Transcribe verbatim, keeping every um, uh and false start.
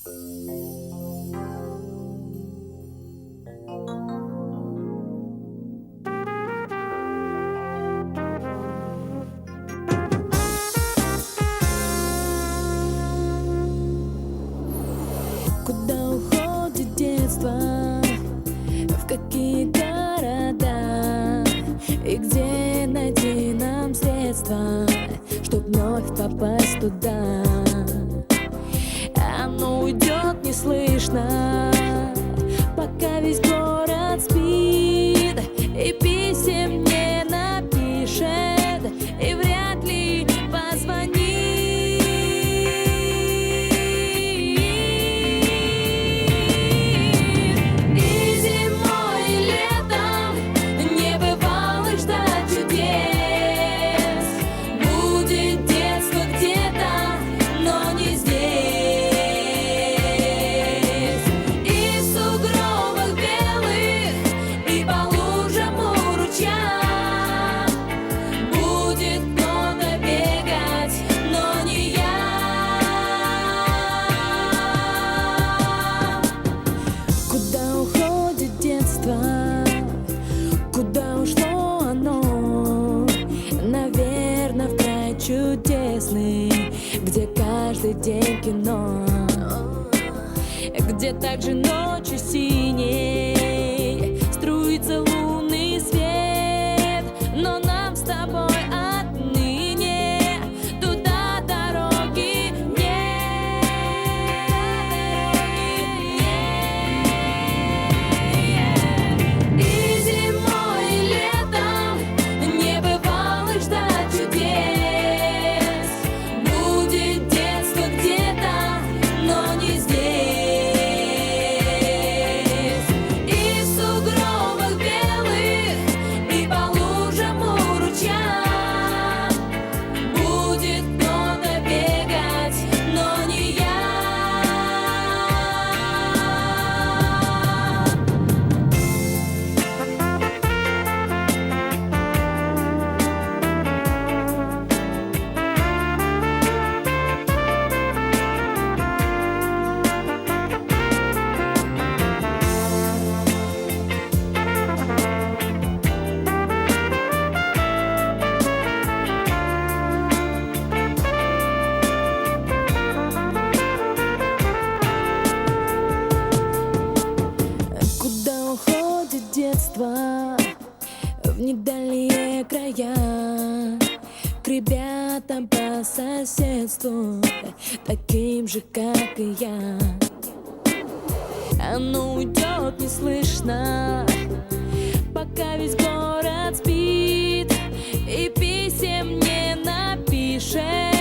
Куда уходит детство, в какие города, и где найти нам средства, чтоб вновь попасть туда? Оно уйдет неслышно, пока весь город спит, и писем не напишет, и вряд ли позвонит. Куда ушло оно? Наверное, в край чудесный, где каждый день кино, где также ночью синей струится лунный свет. Но нам с тобой отныне туда дороги нет. И зимой, и летом не бывало ждать чудес. Будет детство где-то, но не здесь. И в сугробах белых, и по лужам у ручья будет кто-то бегать, но не я. Куда уходит детство, в недальние края, к ребятам по соседству, таким же, как и я. Оно уйдет неслышно, пока весь город спит, и писем не напишет.